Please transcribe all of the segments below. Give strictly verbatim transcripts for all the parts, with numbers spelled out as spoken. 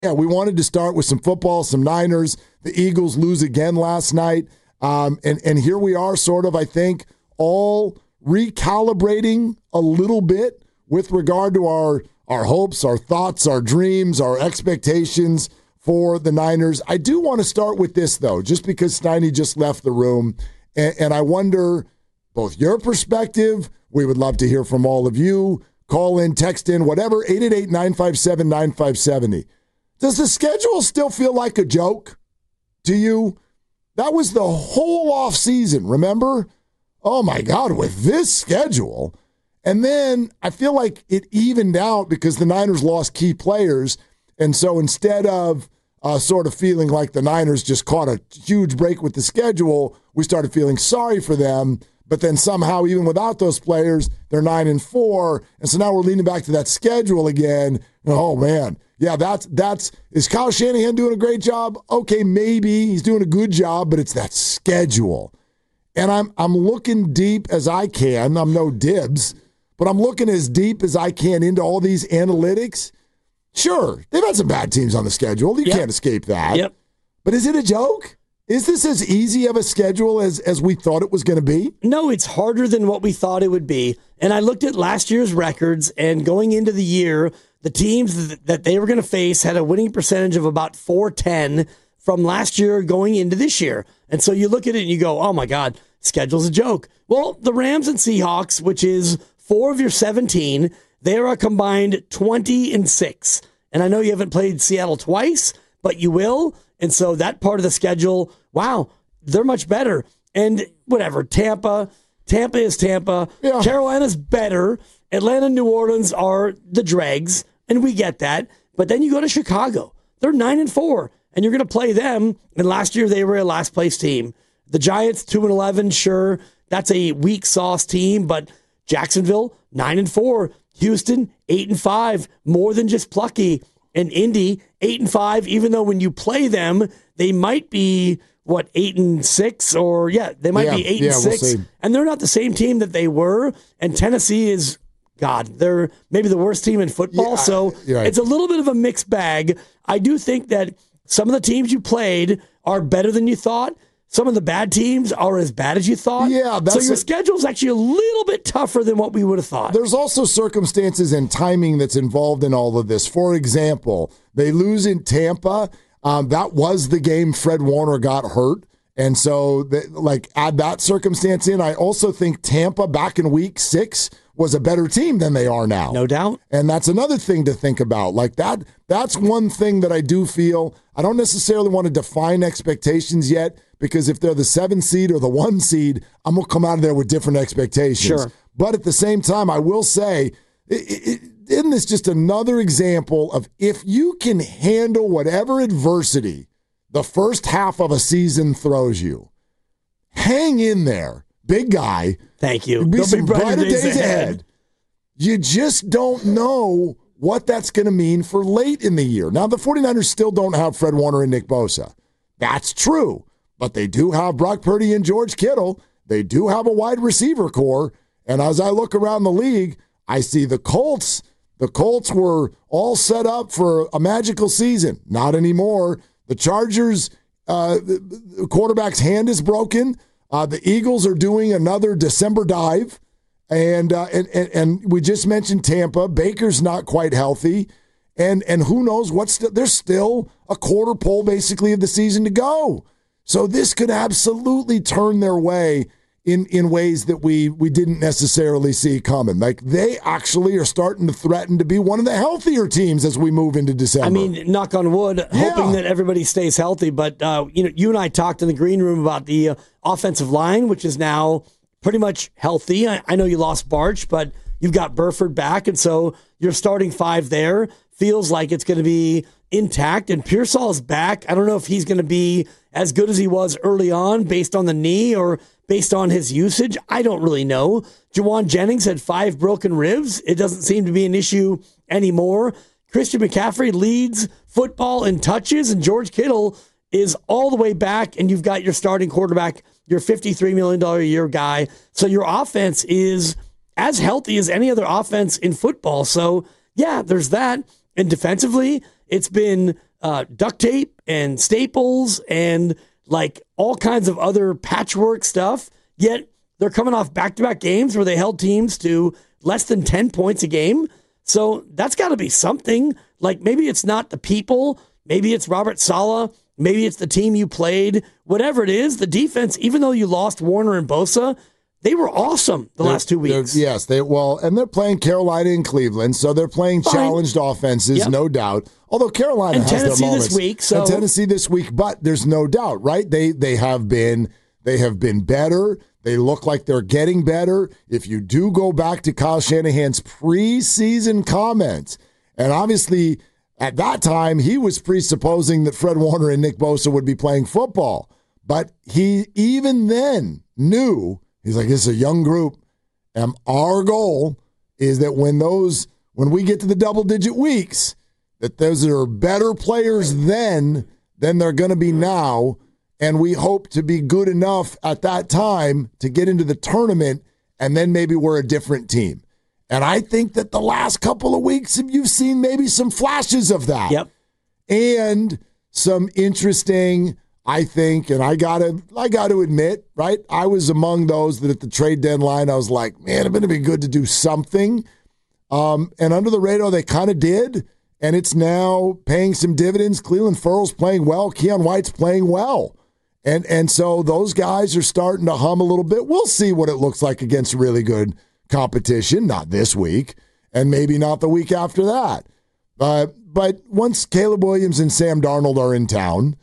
Yeah, we wanted to start with some football, some Niners. The Eagles lose again last night. Um, and, and here we are sort of, I think, all recalibrating a little bit with regard to our, our hopes, our thoughts, our dreams, our expectations for the Niners. I do want to start with this, though, just because Steiny just left the room. And, and I wonder both your perspective. We would love to hear from all of you. Call in, text in, whatever, eight eight eight, nine five seven, nine five seven zero. Does the schedule still feel like a joke to you? That was the whole offseason, remember? Oh, my God, with this schedule. And then I feel like it evened out because the Niners lost key players. And so instead of uh, sort of feeling like the Niners just caught a huge break with the schedule, we started feeling sorry for them. But then somehow, even without those players, they're nine and four. And so now we're leaning back to that schedule again. Oh, man. Yeah, that's, that's, is Kyle Shanahan doing a great job? Okay, maybe he's doing a good job, but it's that schedule. And I'm, I'm looking deep as I can. I'm no dibs, but I'm looking as deep as I can into all these analytics. Sure, they've had some bad teams on the schedule. You yep. can't escape that. Yep. But is it a joke? Is this as easy of a schedule as, as we thought it was going to be? No, it's harder than what we thought it would be. And I looked at last year's records, and going into the year, the teams that they were going to face had a winning percentage of about four ten from last year going into this year. And so you look at it and you go, oh my God, schedule's a joke. Well, the Rams and Seahawks, which is four of your seventeen, they are a combined twenty and six. And I know you haven't played Seattle twice, but you will. And so that part of the schedule, wow, they're much better. And whatever, Tampa, Tampa is Tampa. Yeah. Carolina's better. Atlanta and New Orleans are the dregs, and we get that. But then you go to Chicago. They're nine and four, and you're going to play them. And last year they were a last place team. The Giants, two and eleven, sure, that's a weak sauce team, but Jacksonville, nine and four. Houston, eight and five, more than just plucky. And Indy, eight and five, even though when you play them, they might be, what, eight and six, or yeah, they might yeah, be eight yeah, and six. We'll see. And they're not the same team that they were. And Tennessee is, God, they're maybe the worst team in football. Yeah, so right. It's a little bit of a mixed bag. I do think that some of the teams you played are better than you thought. Some of the bad teams are as bad as you thought. Yeah, that's so your a, schedule is actually a little bit tougher than what we would have thought. There's also circumstances and timing that's involved in all of this. For example, they lose in Tampa. Um, that was the game Fred Warner got hurt. And so, they, like, add that circumstance in. I also think Tampa back in week six was a better team than they are now. No doubt. And that's another thing to think about. Like that, that's one thing that I do feel. I don't necessarily want to define expectations yet, because if they're the seven seed or the one seed, I'm going to come out of there with different expectations. Sure. But at the same time, I will say, it, it, isn't this just another example of if you can handle whatever adversity the first half of a season throws you, hang in there, big guy. Thank you. Be There'll some be brighter brighter days days ahead. ahead. You just don't know what that's going to mean for late in the year. Now, the 49ers still don't have Fred Warner and Nick Bosa. That's true. But they do have Brock Purdy and George Kittle. They do have a wide receiver core. And as I look around the league, I see the Colts. The Colts were all set up for a magical season. Not anymore. The Chargers, uh, the quarterback's hand is broken. Uh, the Eagles are doing another December dive. And, uh, and, and and we just mentioned Tampa. Baker's not quite healthy. And and who knows what's st- there's still a quarter pole basically of the season to go. So this could absolutely turn their way in, in ways that we we didn't necessarily see coming. Like they actually are starting to threaten to be one of the healthier teams as we move into December. I mean, knock on wood, Yeah. hoping that everybody stays healthy. But uh, you know, you and I talked in the green room about the uh, offensive line, which is now pretty much healthy. I, I know you lost Barch, but you've got Burford back, and so your starting five there feels like it's going to be intact. And Pearsall is back. I don't know if he's going to be as good as he was early on based on the knee or based on his usage. I don't really know. Jawan Jennings had five broken ribs. It doesn't seem to be an issue anymore. Christian McCaffrey leads football in touches, and George Kittle is all the way back, and you've got your starting quarterback, your fifty-three million dollars a year guy. So your offense is as healthy as any other offense in football. So, yeah, there's that. And defensively, it's been uh, duct tape and staples and like all kinds of other patchwork stuff. Yet they're coming off back-to-back games where they held teams to less than ten points a game. So that's got to be something. Like maybe it's not the people, maybe it's Robert Saleh, maybe it's the team you played, whatever it is. The defense, even though you lost Warner and Bosa, they were awesome the they're, last two weeks. Yes, they well, and they're playing Carolina and Cleveland, so they're playing Fine. challenged offenses, yep. no doubt. Although Carolina and has Tennessee their moments. this week, so and Tennessee this week, but there's no doubt, right? They they have been they have been better. They look like they're getting better. If you do go back to Kyle Shanahan's preseason comments, and obviously at that time he was presupposing that Fred Warner and Nick Bosa would be playing football, but he even then knew. He's like, this is a young group, and our goal is that when those when we get to the double-digit weeks, that those are better players then than they're going to be now, and we hope to be good enough at that time to get into the tournament, and then maybe we're a different team. And I think that the last couple of weeks, you've seen maybe some flashes of that. Yep. And some interesting... I think, and I gotta, I gotta admit, right? I was among those that at the trade deadline, I was like, man, it's going to be good to do something. Um, and under the radar, they kind of did, and it's now paying some dividends. Cleveland Ferrell's playing well. Keon White's playing well, and and so those guys are starting to hum a little bit. We'll see what it looks like against really good competition. Not this week, and maybe not the week after that. Uh, but once Caleb Williams and Sam Darnold are in town.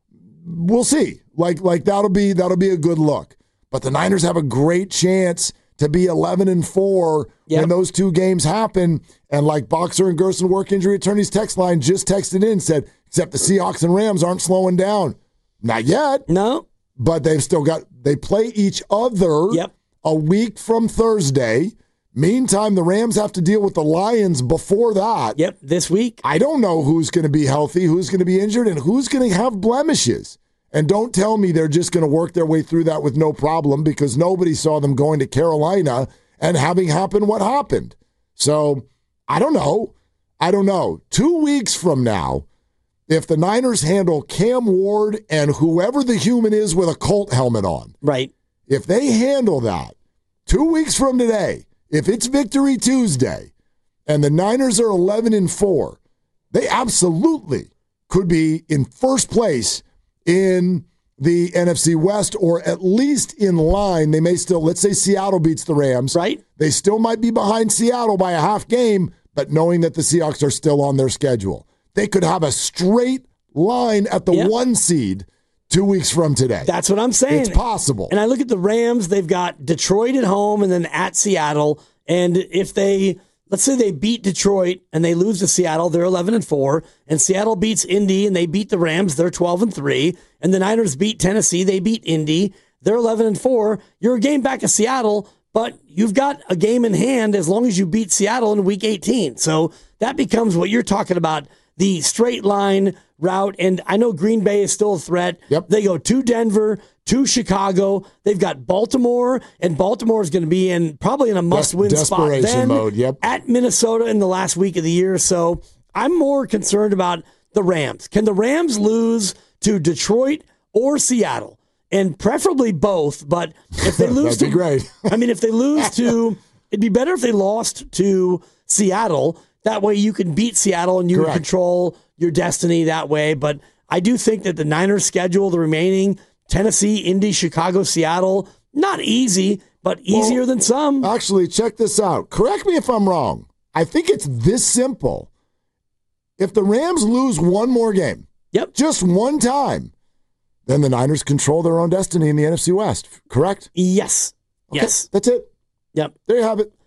We'll see. Like, like that'll be that'll be a good look. But the Niners have a great chance to be eleven and four yep. when those two games happen. And like Boxer and Gerson Work Injury Attorneys text line just texted in and said, except the Seahawks and Rams aren't slowing down. Not yet. No. But they've still got they play each other yep. a week from Thursday. Meantime, the Rams have to deal with the Lions before that. Yep, this week. I don't know who's going to be healthy, who's going to be injured, and who's going to have blemishes. And don't tell me they're just going to work their way through that with no problem, because nobody saw them going to Carolina and having happen what happened. So, I don't know. I don't know. Two weeks from now, if the Niners handle Cam Ward and whoever the human is with a Colt helmet on, right? If they handle that two weeks from today, if it's Victory Tuesday and the Niners are eleven and four, they absolutely could be in first place in the N F C West, or at least in line. They may still, let's say Seattle beats the Rams. Right. They still might be behind Seattle by a half game, but knowing that the Seahawks are still on their schedule, they could have a straight line at the yep. one seed two weeks from today. That's what I'm saying. It's possible. And I look at the Rams, they've got Detroit at home and then at Seattle. And if they, let's say they beat Detroit and they lose to Seattle, they're eleven and four. And Seattle beats Indy and they beat the Rams, they're twelve and three. And the Niners beat Tennessee, they beat Indy, they're eleven and four. You're a game back of Seattle, but you've got a game in hand as long as you beat Seattle in week eighteen. So that becomes what you're talking about, the straight line route. And I know Green Bay is still a threat. Yep. They go to Denver, to Chicago. They've got Baltimore, and Baltimore is going to be in probably in a must-win Des- spot then mode. Yep. at Minnesota in the last week of the year. So I'm more concerned about the Rams. Can the Rams lose to Detroit or Seattle? And preferably both, but if they lose That'd to be great. I mean, if they lose to, it'd be better if they lost to Seattle. That way you can beat Seattle and you Correct. control your destiny that way. But I do think that the Niners schedule, the remaining Tennessee, Indy, Chicago, Seattle, not easy, but easier well, than some. Actually, check this out. Correct me if I'm wrong. I think it's this simple. If the Rams lose one more game, yep, just one time, then the Niners control their own destiny in the N F C West. Correct? Yes. Okay, yes. That's it. Yep. There you have it.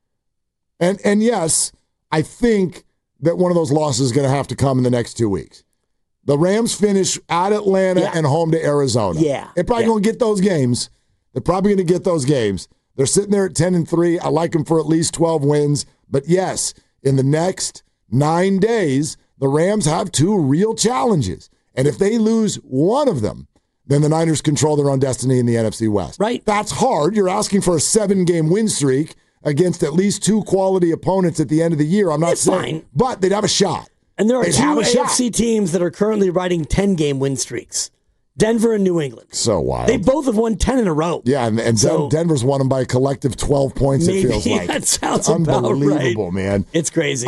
And and yes, I think that one of those losses is going to have to come in the next two weeks. The Rams finish at Atlanta yeah. and home to Arizona. Yeah. They're probably yeah. going to get those games. They're probably going to get those games. They're sitting there at ten and three. I like them for at least twelve wins. But yes, in the next nine days, the Rams have two real challenges. And if they lose one of them, then the Niners control their own destiny in the N F C West. Right. That's hard. You're asking for a seven-game win streak against at least two quality opponents at the end of the year. I'm not it's saying, fine. but they'd have a shot. And there are they'd two have a A shot. F C teams that are currently riding ten-game win streaks. Denver and New England. So wild. They both have won ten in a row. Yeah, and, and So- Denver's won them by a collective twelve points, Maybe it feels like. that sounds It's about unbelievable, right. man. It's crazy.